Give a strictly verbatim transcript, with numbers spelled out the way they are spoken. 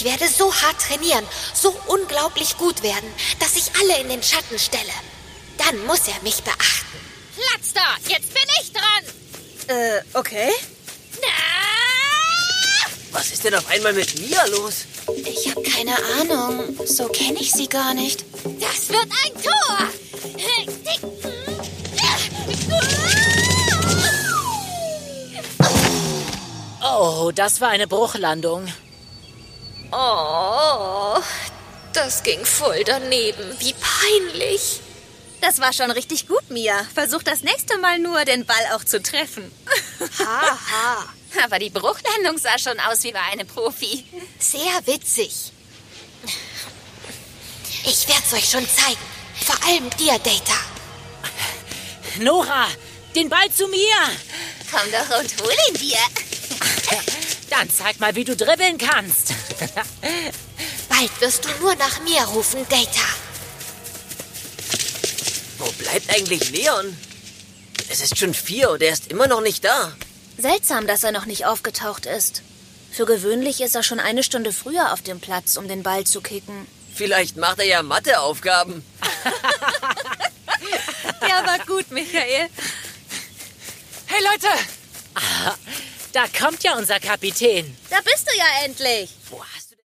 Ich werde so hart trainieren, so unglaublich gut werden, dass ich alle in den Schatten stelle. Dann muss er mich beachten. Platz da! Jetzt bin ich dran! Äh, okay. Ah! Was ist denn auf einmal mit Mia los? Ich habe keine Ahnung. So kenne ich sie gar nicht. Das wird ein Tor! Oh, das war eine Bruchlandung. Oh, das ging voll daneben. Wie peinlich. Das war schon richtig gut, Mia. Versuch das nächste Mal nur, den Ball auch zu treffen. Haha. Aber die Bruchlandung sah schon aus wie bei einem Profi. Sehr witzig. Ich werde es euch schon zeigen. Vor allem dir, Data. Nora, den Ball zu mir. Komm doch und hol ihn dir. Dann zeig mal, wie du dribbeln kannst. Bald wirst du nur nach mir rufen, Data. Wo bleibt eigentlich Leon? Es ist schon vier und er ist immer noch nicht da. Seltsam, dass er noch nicht aufgetaucht ist. Für gewöhnlich ist er schon eine Stunde früher auf dem Platz, um den Ball zu kicken. Vielleicht macht er ja Matheaufgaben. Ja, war gut, Michael. Hey, Leute! Ah, da kommt ja unser Kapitän. Da bist du ja endlich. Wo hast